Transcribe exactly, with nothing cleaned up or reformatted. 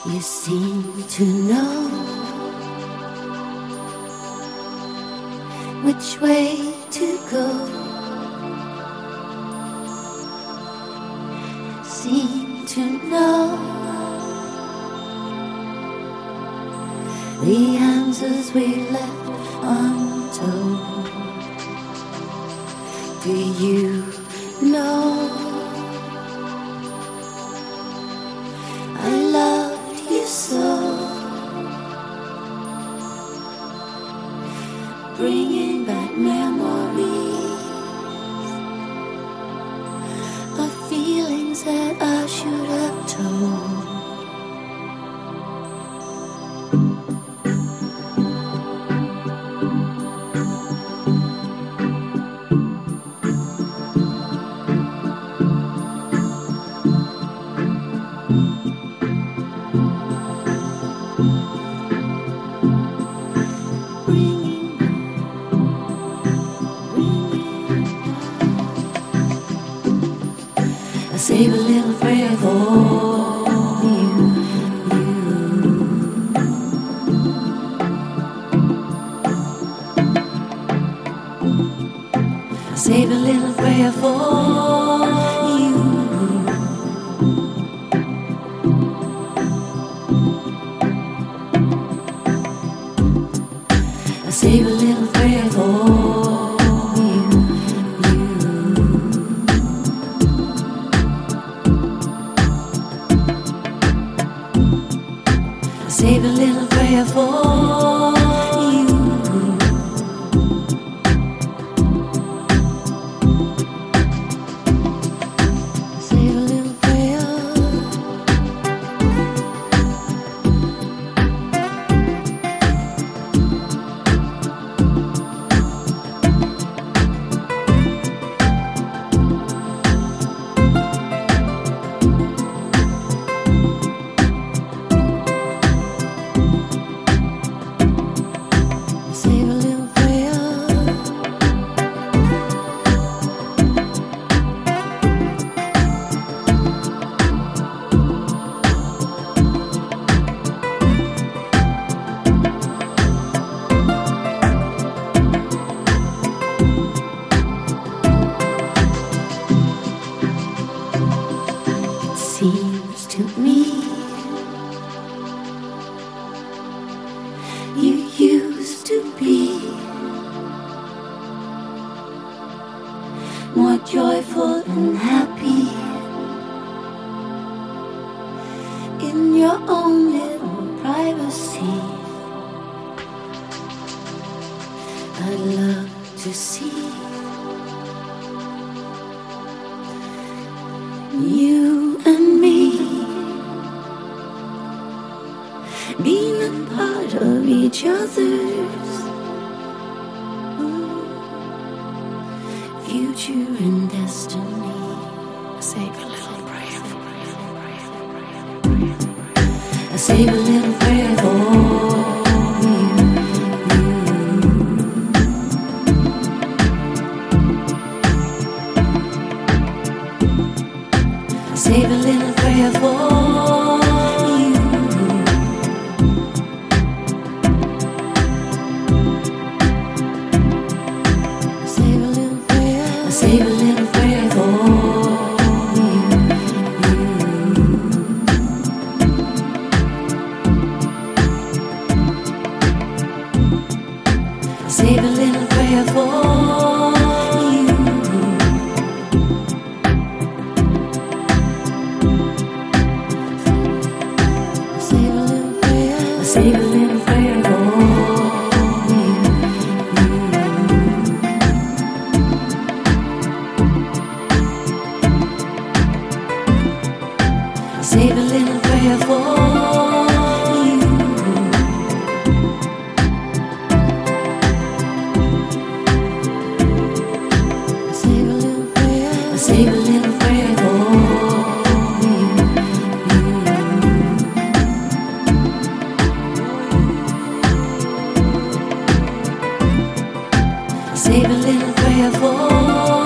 You seem to know which way to go. Seem to know the answers we left untold. Do you know I loved you so, bringing back memories of feelings that I should have told. Save a little prayer for you, you. Save a little prayer for you. Save a little prayer for you, you. Save a little prayer for you. Save a little prayer. Seems to me you used to be more joyful and happy in your own little privacy. I'd love to see you and me being a part of each other's future and destiny. Save a little prayer for you. Save a little prayer for you, you. Save a little prayer for you. Save a little prayer. Save a little prayer for you, you. Save a little prayer for you. Save a little prayer for you, you. Save a little prayer for you. Save a little prayer. Save a little prayer for you, you. Save a little prayer for